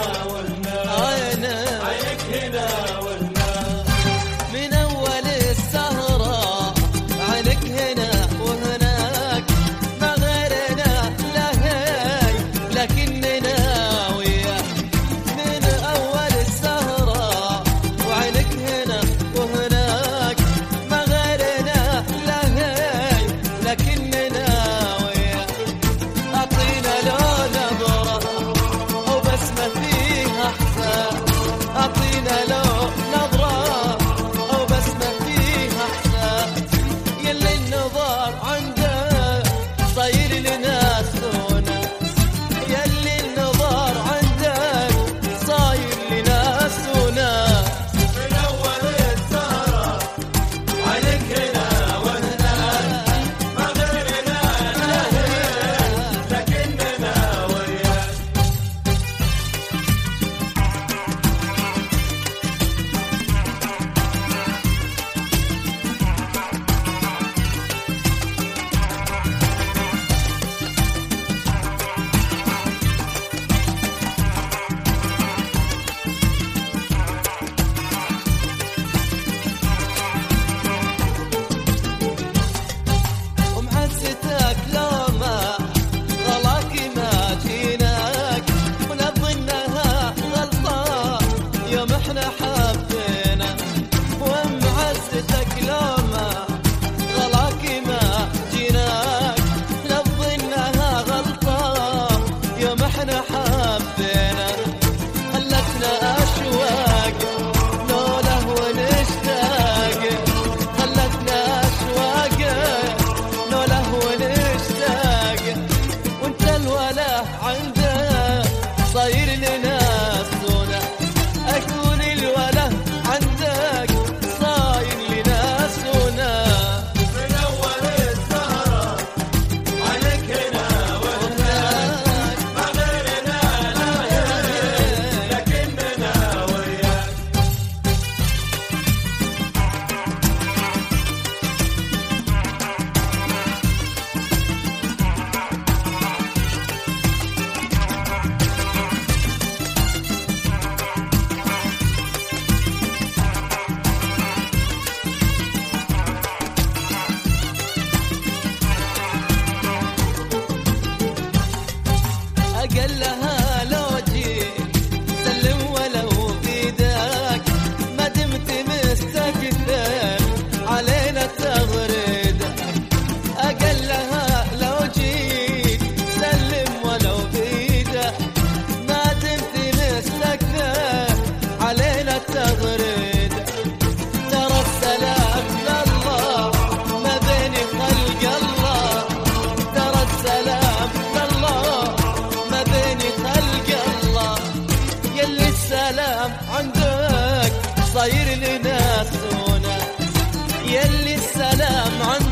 قال لها لو جيت سلم ولو بيدك ما دمت مستكثر علينا التغريدة. قال لها لو جيت سلم ولو بيدك ما دمت مستكثر علينا التغريدة. ترى السلام لله ما بين خلق الله، ترى السلام لله ما بين خلق الله. يلي السلام عندك صاير لنا سونا، يلي السلام عندك